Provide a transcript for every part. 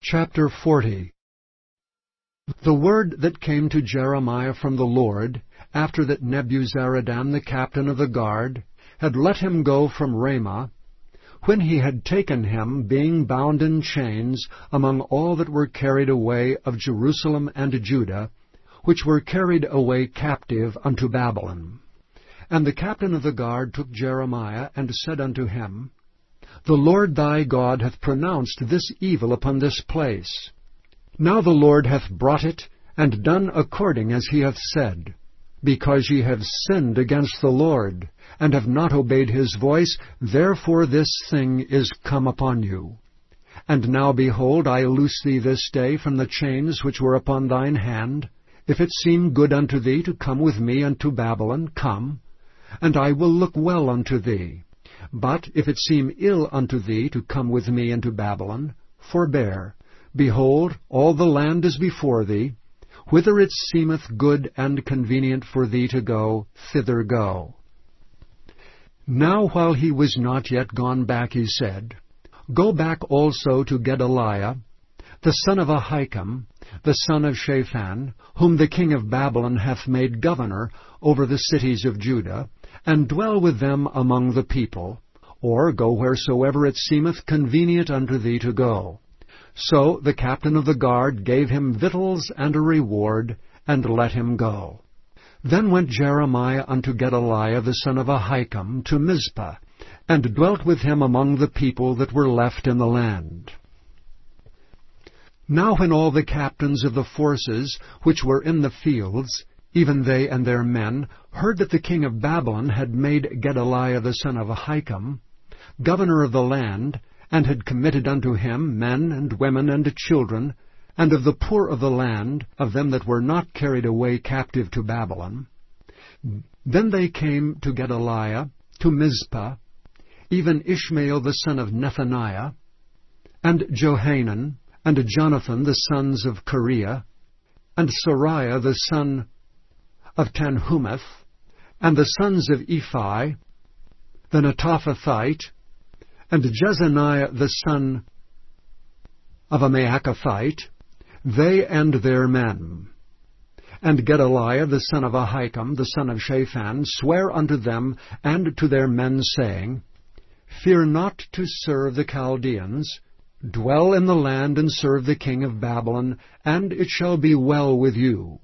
Chapter 40. The word that came to Jeremiah from the Lord, after that Nebuzaradan the captain of the guard had let him go from Ramah, when he had taken him, being bound in chains, among all that were carried away of Jerusalem and Judah, which were carried away captive unto Babylon. And the captain of the guard took Jeremiah, and said unto him, The Lord thy God hath pronounced this evil upon this place. Now the Lord hath brought it, and done according as he hath said. Because ye have sinned against the Lord, and have not obeyed his voice, therefore this thing is come upon you. And now, behold, I loose thee this day from the chains which were upon thine hand. If it seem good unto thee to come with me unto Babylon, come, and I will look well unto thee. But if it seem ill unto thee to come with me into Babylon, forbear. Behold, all the land is before thee. Whither it seemeth good and convenient for thee to go, thither go. Now while he was not yet gone back, he said, Go back also to Gedaliah, the son of Ahikam, the son of Shaphan, whom the king of Babylon hath made governor over the cities of Judah, and dwell with them among the people, or go wheresoever it seemeth convenient unto thee to go. So the captain of the guard gave him victuals and a reward, and let him go. Then went Jeremiah unto Gedaliah the son of Ahikam to Mizpah, and dwelt with him among the people that were left in the land. Now when all the captains of the forces which were in the fields, even they and their men, heard that the king of Babylon had made Gedaliah the son of Ahikam governor of the land, and had committed unto him men and women and children, and of the poor of the land, of them that were not carried away captive to Babylon. Then they came to Gedaliah, to Mizpah, even Ishmael the son of Nethaniah, and Johanan, and Jonathan the sons of Kareah, and Sariah the son of Tanhumeth, and the sons of Ephi, the Netophathite, and Jezaniah the son of a Maacathite, they and their men. And Gedaliah the son of Ahikam, the son of Shaphan, sware unto them and to their men, saying, Fear not to serve the Chaldeans. Dwell in the land and serve the king of Babylon, and it shall be well with you.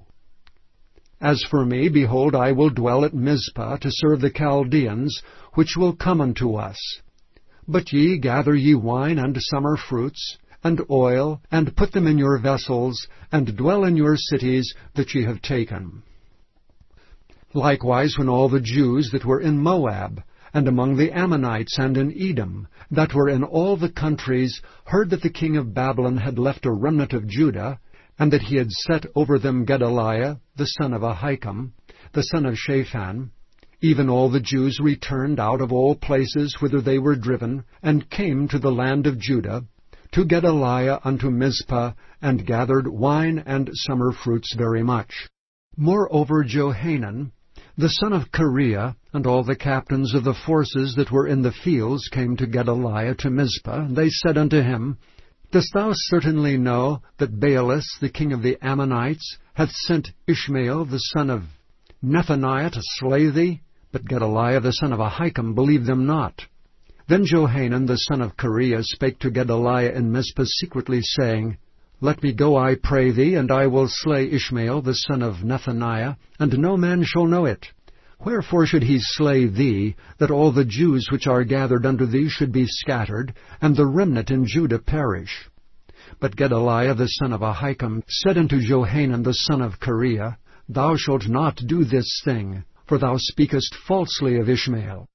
As for me, behold, I will dwell at Mizpah to serve the Chaldeans, which will come unto us. But ye gather ye wine and summer fruits, and oil, and put them in your vessels, and dwell in your cities that ye have taken. Likewise, when all the Jews that were in Moab, and among the Ammonites, and in Edom, that were in all the countries, heard that the king of Babylon had left a remnant of Judah, and that he had set over them Gedaliah, the son of Ahikam, the son of Shaphan, even all the Jews returned out of all places whither they were driven, and came to the land of Judah, to Gedaliah unto Mizpah, and gathered wine and summer fruits very much. Moreover Johanan, the son of Kareah, and all the captains of the forces that were in the fields came to Gedaliah to Mizpah, and they said unto him, Dost thou certainly know that Baalis, the king of the Ammonites, hath sent Ishmael, the son of Nethaniah, to slay thee? But Gedaliah, the son of Ahikam, believed them not. Then Johanan, the son of Kareah, spake to Gedaliah in Mizpah secretly, saying, Let me go, I pray thee, and I will slay Ishmael, the son of Nethaniah, and no man shall know it. Wherefore should he slay thee, that all the Jews which are gathered unto thee should be scattered, and the remnant in Judah perish? But Gedaliah, the son of Ahikam, said unto Johanan, the son of Kareah, Thou shalt not do this thing, for thou speakest falsely of Ishmael.